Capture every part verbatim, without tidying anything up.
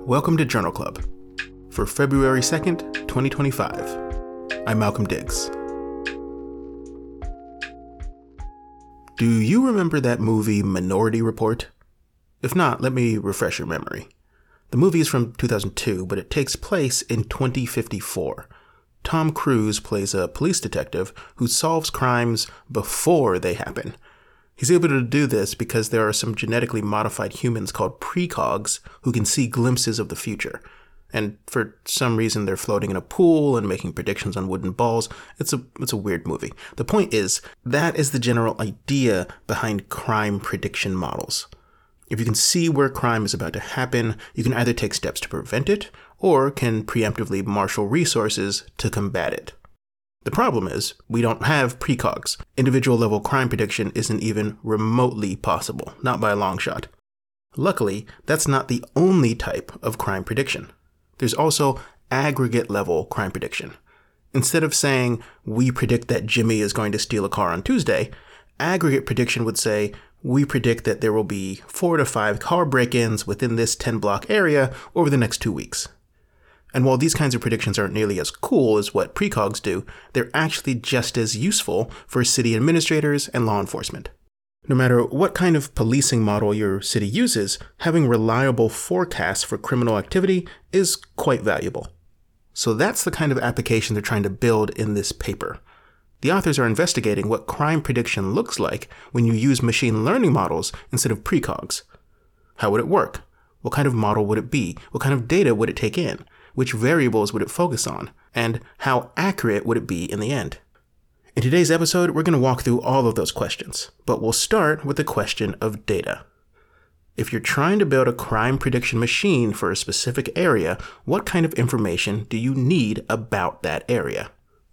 Welcome to Journal Club for February second, twenty twenty-five. I'm Malcolm Diggs. Do you remember that movie Minority Report? If not, let me refresh your memory. The movie is from two thousand two, but it takes place in twenty fifty-four. Tom Cruise plays a police detective who solves crimes before they happen. He's able to do this because there are some genetically modified humans called precogs who can see glimpses of the future. And for some reason, they're floating in a pool and making predictions on wooden balls. It's a it's a weird movie. The point is, that is the general idea behind crime prediction models. If you can see where crime is about to happen, you can either take steps to prevent it, or can preemptively marshal resources to combat it. The problem is, we don't have precogs. Individual level crime prediction isn't even remotely possible, not by a long shot. Luckily, that's not the only type of crime prediction. There's also aggregate level crime prediction. Instead of saying, we predict that Jimmy is going to steal a car on Tuesday, aggregate prediction would say, we predict that there will be four to five car break-ins within this ten block area over the next two weeks. And while these kinds of predictions aren't nearly as cool as what precogs do, they're actually just as useful for city administrators and law enforcement. No matter what kind of policing model your city uses, having reliable forecasts for criminal activity is quite valuable. So that's the kind of application they're trying to build in this paper. The authors are investigating what crime prediction looks like when you use machine learning models instead of precogs. How would it work? What kind of model would it be? What kind of data would it take in? Which variables would it focus on? And how accurate would it be in the end? In today's episode, we're going to walk through all of those questions, but we'll start with the question of data. If you're trying to build a crime prediction machine for a specific area, what kind of information do you need about that area?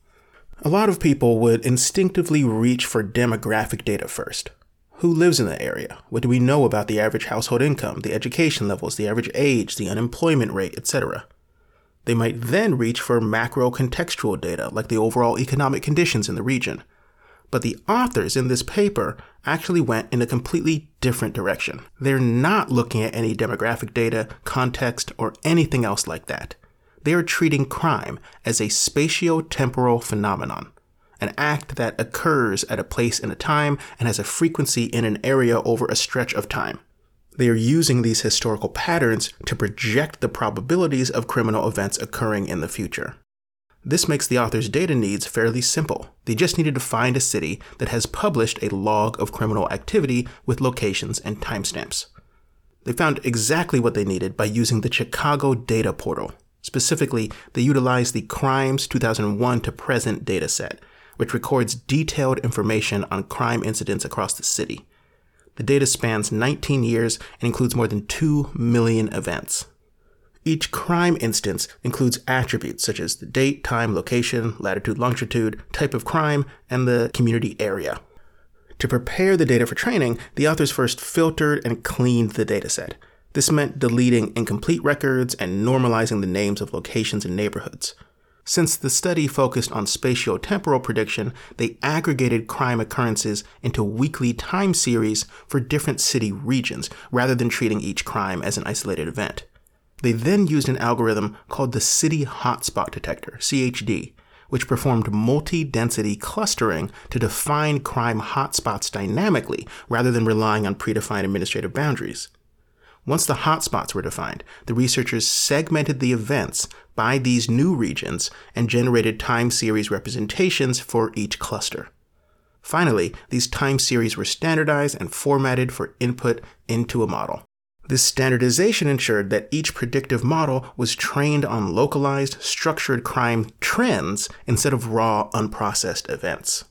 A lot of people would instinctively reach for demographic data first. Who lives in the area? What do we know about the average household income, the education levels, the average age, the unemployment rate, et cetera? They might then reach for macro contextual data, like the overall economic conditions in the region. But the authors in this paper actually went in a completely different direction. They're not looking at any demographic data, context, or anything else like that. They are treating crime as a spatio-temporal phenomenon, an act that occurs at a place and a time and has a frequency in an area over a stretch of time. They are using these historical patterns to project the probabilities of criminal events occurring in the future. This makes the author's data needs fairly simple. They just needed to find a city that has published a log of criminal activity with locations and timestamps. They found exactly what they needed by using the Chicago Data Portal. Specifically, they utilized the Crimes two thousand one to present dataset, which records detailed information on crime incidents across the city. The data spans nineteen years and includes more than two million events. Each crime instance includes attributes such as the date, time, location, latitude, longitude, type of crime, and the community area. To prepare the data for training, the authors first filtered and cleaned the dataset. This meant deleting incomplete records and normalizing the names of locations and neighborhoods. Since the study focused on spatio-temporal prediction, they aggregated crime occurrences into weekly time series for different city regions, rather than treating each crime as an isolated event. They then used an algorithm called the City Hotspot Detector, C H D, which performed multi-density clustering to define crime hotspots dynamically, rather than relying on predefined administrative boundaries. Once the hotspots were defined, the researchers segmented the events by these new regions and generated time series representations for each cluster. Finally, these time series were standardized and formatted for input into a model. This standardization ensured that each predictive model was trained on localized, structured crime trends instead of raw, unprocessed events.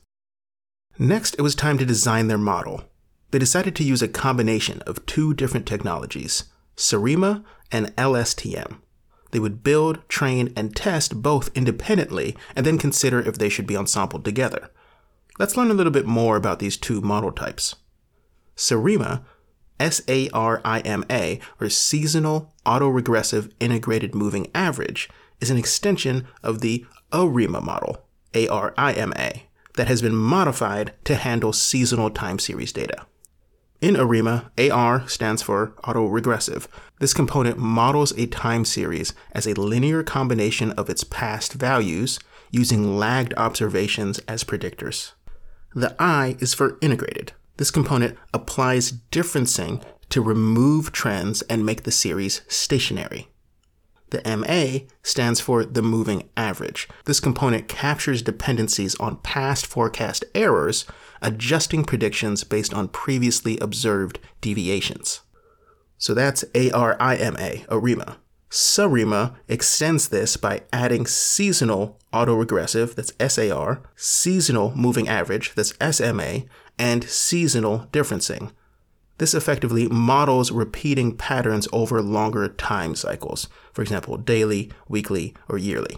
Next, it was time to design their model. They decided to use a combination of two different technologies, SARIMA and L S T M. They would build, train, and test both independently, and then consider if they should be ensembled together. Let's learn a little bit more about these two model types. SARIMA, S A R I M A, or Seasonal Autoregressive Integrated Moving Average, is an extension of the ARIMA model, A R I M A, that has been modified to handle seasonal time series data. In ARIMA, A R stands for autoregressive. This component models a time series as a linear combination of its past values using lagged observations as predictors. The I is for integrated. This component applies differencing to remove trends and make the series stationary. The M A stands for the moving average. This component captures dependencies on past forecast errors, adjusting predictions based on previously observed deviations. So that's ARIMA, ARIMA. SARIMA extends this by adding seasonal autoregressive, that's S A R, seasonal moving average, that's S M A, and seasonal differencing. This effectively models repeating patterns over longer time cycles, for example, daily, weekly, or yearly.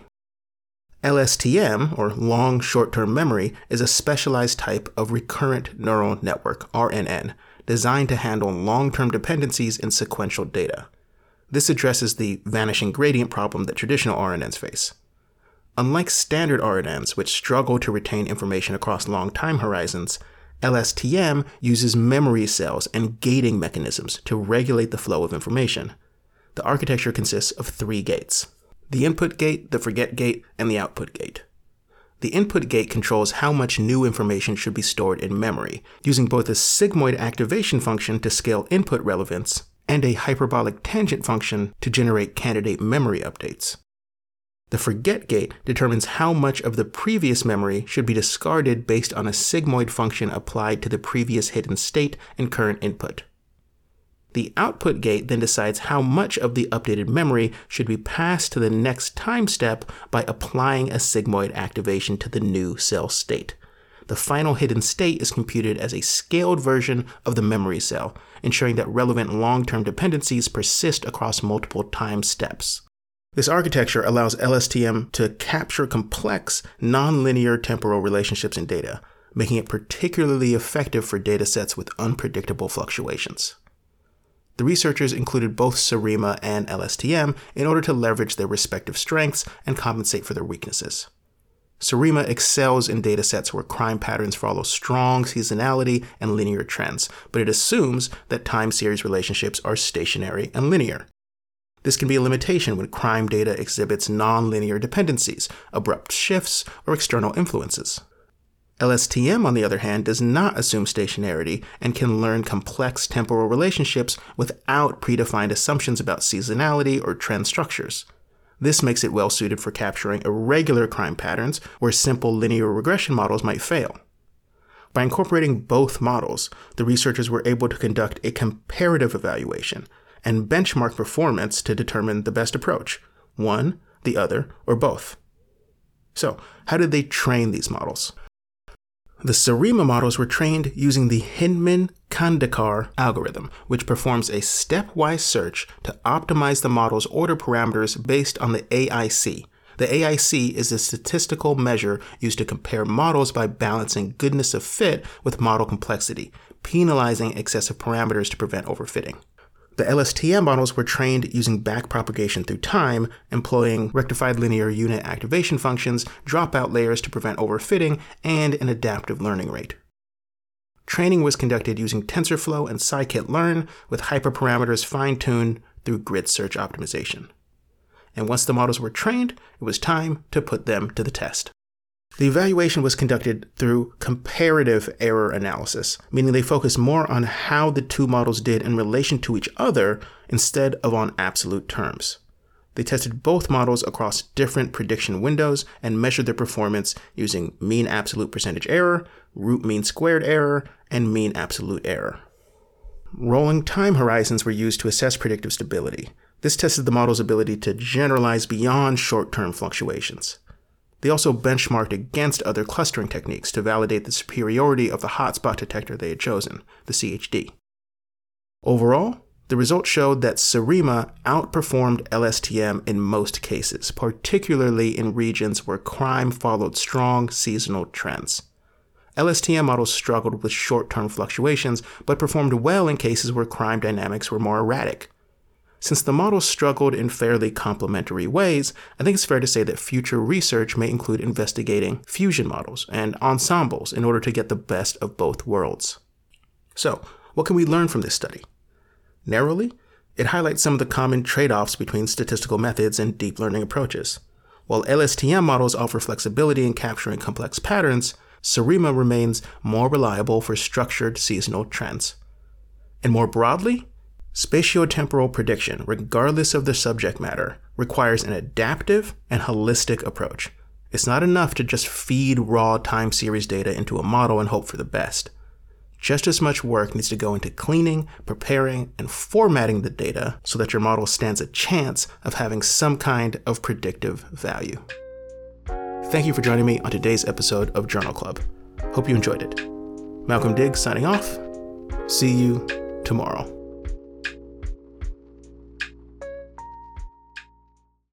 L S T M, or long short-term memory, is a specialized type of recurrent neural network, R N N, designed to handle long-term dependencies in sequential data. This addresses the vanishing gradient problem that traditional R N Ns face. Unlike standard R N Ns, which struggle to retain information across long time horizons, L S T M uses memory cells and gating mechanisms to regulate the flow of information. The architecture consists of three gates: the input gate, the forget gate, and the output gate. The input gate controls how much new information should be stored in memory, using both a sigmoid activation function to scale input relevance and a hyperbolic tangent function to generate candidate memory updates. The forget gate determines how much of the previous memory should be discarded based on a sigmoid function applied to the previous hidden state and current input. The output gate then decides how much of the updated memory should be passed to the next time step by applying a sigmoid activation to the new cell state. The final hidden state is computed as a scaled version of the memory cell, ensuring that relevant long-term dependencies persist across multiple time steps. This architecture allows L S T M to capture complex, nonlinear temporal relationships in data, making it particularly effective for datasets with unpredictable fluctuations. The researchers included both SARIMA and L S T M in order to leverage their respective strengths and compensate for their weaknesses. SARIMA excels in datasets where crime patterns follow strong seasonality and linear trends, but it assumes that time series relationships are stationary and linear. This can be a limitation when crime data exhibits nonlinear dependencies, abrupt shifts, or external influences. L S T M, on the other hand, does not assume stationarity and can learn complex temporal relationships without predefined assumptions about seasonality or trend structures. This makes it well suited for capturing irregular crime patterns where simple linear regression models might fail. By incorporating both models, the researchers were able to conduct a comparative evaluation and benchmark performance to determine the best approach, one, the other, or both. So, how did they train these models? The SARIMA models were trained using the Hinman-Khandekar algorithm, which performs a stepwise search to optimize the model's order parameters based on the A I C. The A I C is a statistical measure used to compare models by balancing goodness of fit with model complexity, penalizing excessive parameters to prevent overfitting. The L S T M models were trained using backpropagation through time, employing rectified linear unit activation functions, dropout layers to prevent overfitting, and an adaptive learning rate. Training was conducted using TensorFlow and scikit-learn, with hyperparameters fine-tuned through grid search optimization. And once the models were trained, it was time to put them to the test. The evaluation was conducted through comparative error analysis, meaning they focused more on how the two models did in relation to each other instead of on absolute terms. They tested both models across different prediction windows and measured their performance using mean absolute percentage error, root mean squared error, and mean absolute error. Rolling time horizons were used to assess predictive stability. This tested the model's ability to generalize beyond short-term fluctuations. They also benchmarked against other clustering techniques to validate the superiority of the hotspot detector they had chosen, the C H D. Overall, the results showed that SARIMA outperformed L S T M in most cases, particularly in regions where crime followed strong seasonal trends. L S T M models struggled with short-term fluctuations, but performed well in cases where crime dynamics were more erratic. Since the models struggled in fairly complementary ways, I think it's fair to say that future research may include investigating fusion models and ensembles in order to get the best of both worlds. So, What can we learn from this study? Narrowly, it highlights some of the common trade-offs between statistical methods and deep learning approaches. While L S T M models offer flexibility in capturing complex patterns, SARIMA remains more reliable for structured seasonal trends. And more broadly, spatiotemporal prediction, regardless of the subject matter, requires an adaptive and holistic approach. It's not enough to just feed raw time series data into a model and hope for the best. Just as much work needs to go into cleaning, preparing, and formatting the data so that your model stands a chance of having some kind of predictive value. Thank you for joining me on today's episode of Journal Club. Hope you enjoyed it. Malcolm Diggs signing off. See you tomorrow.